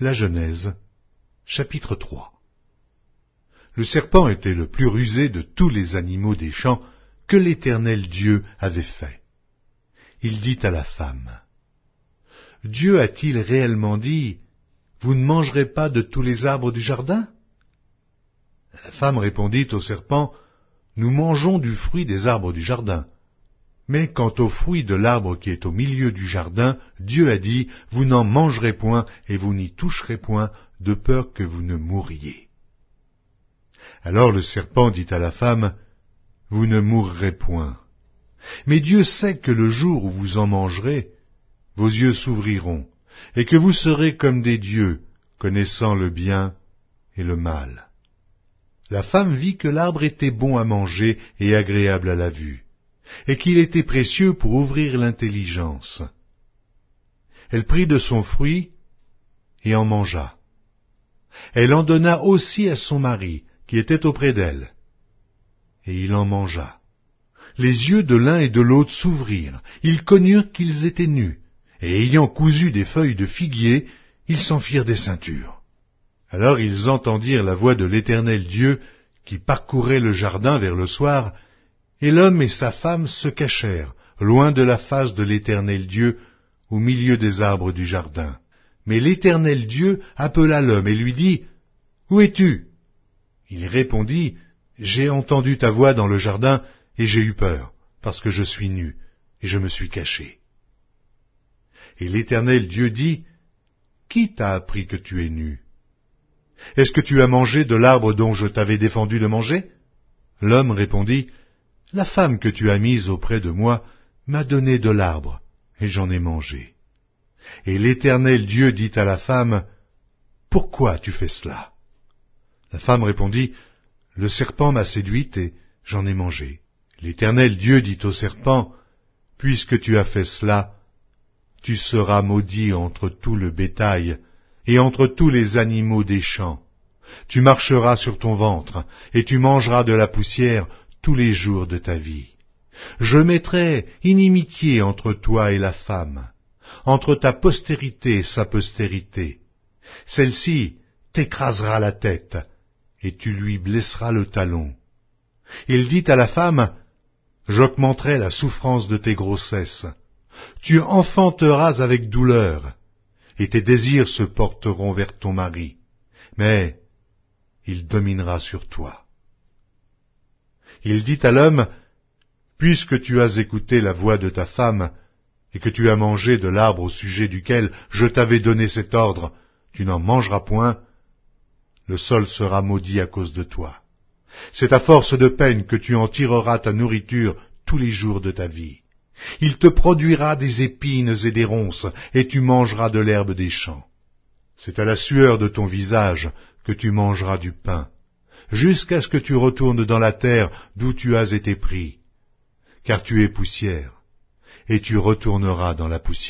La Genèse, chapitre 3. Le serpent était le plus rusé de tous les animaux des champs que l'Éternel Dieu avait fait. Il dit à la femme, « Dieu a-t-il réellement dit, « Vous ne mangerez pas de tous les arbres du jardin ?» La femme répondit au serpent, « Nous mangeons du fruit des arbres du jardin. Mais quant au fruit de l'arbre qui est au milieu du jardin, Dieu a dit, « Vous n'en mangerez point et vous n'y toucherez point, de peur que vous ne mouriez. » Alors le serpent dit à la femme, « Vous ne mourrez point. Mais Dieu sait que le jour où vous en mangerez, vos yeux s'ouvriront, et que vous serez comme des dieux, connaissant le bien et le mal. » La femme vit que l'arbre était bon à manger et agréable à la vue, et qu'il était précieux pour ouvrir l'intelligence. Elle prit de son fruit et en mangea. Elle en donna aussi à son mari, qui était auprès d'elle, et il en mangea. Les yeux de l'un et de l'autre s'ouvrirent, ils connurent qu'ils étaient nus, et ayant cousu des feuilles de figuier, ils s'en firent des ceintures. Alors ils entendirent la voix de l'Éternel Dieu, qui parcourait le jardin vers le soir, et l'homme et sa femme se cachèrent, loin de la face de l'Éternel Dieu, au milieu des arbres du jardin. Mais l'Éternel Dieu appela l'homme et lui dit, « Où es-tu » Il répondit, « J'ai entendu ta voix dans le jardin, et j'ai eu peur, parce que je suis nu, et je me suis caché. » Et l'Éternel Dieu dit, « Qui t'a appris que tu es nu ? Est-ce que tu as mangé de l'arbre dont je t'avais défendu de manger ?» L'homme répondit, « La femme que tu as mise auprès de moi m'a donné de l'arbre, et j'en ai mangé. » Et l'Éternel Dieu dit à la femme, « Pourquoi tu fais cela ?» La femme répondit, « Le serpent m'a séduite et j'en ai mangé. » L'Éternel Dieu dit au serpent, « Puisque tu as fait cela, tu seras maudit entre tout le bétail et entre tous les animaux des champs. Tu marcheras sur ton ventre, et tu mangeras de la poussière tous les jours de ta vie. Je mettrai inimitié entre toi et la femme, entre ta postérité et sa postérité. Celle-ci t'écrasera la tête, et tu lui blesseras le talon. Il dit à la femme, « J'augmenterai la souffrance de tes grossesses. Tu enfanteras avec douleur, et tes désirs se porteront vers ton mari, mais il dominera sur toi. » Il dit à l'homme, « Puisque tu as écouté la voix de ta femme, et que tu as mangé de l'arbre au sujet duquel je t'avais donné cet ordre, tu n'en mangeras point, le sol sera maudit à cause de toi. C'est à force de peine que tu en tireras ta nourriture tous les jours de ta vie. Il te produira des épines et des ronces, et tu mangeras de l'herbe des champs. C'est à la sueur de ton visage que tu mangeras du pain, jusqu'à ce que tu retournes dans la terre d'où tu as été pris, car tu es poussière, et tu retourneras dans la poussière. »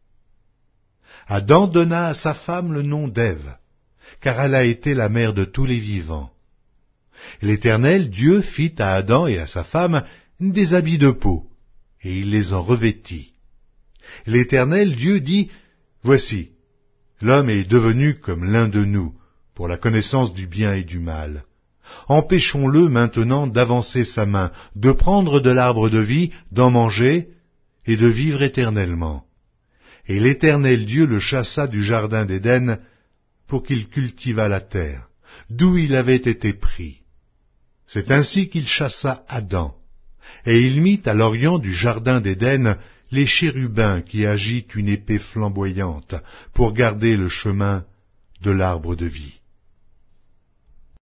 Adam donna à sa femme le nom d'Ève, car elle a été la mère de tous les vivants. L'Éternel Dieu fit à Adam et à sa femme des habits de peau, et il les en revêtit. L'Éternel Dieu dit, « Voici, l'homme est devenu comme l'un de nous, pour la connaissance du bien et du mal. Empêchons-le maintenant d'avancer sa main, de prendre de l'arbre de vie, d'en manger, et de vivre éternellement. » Et l'Éternel Dieu le chassa du jardin d'Éden, pour qu'il cultivât la terre, d'où il avait été pris. C'est ainsi qu'il chassa Adam, et il mit à l'orient du jardin d'Éden les chérubins qui agitent une épée flamboyante pour garder le chemin de l'arbre de vie.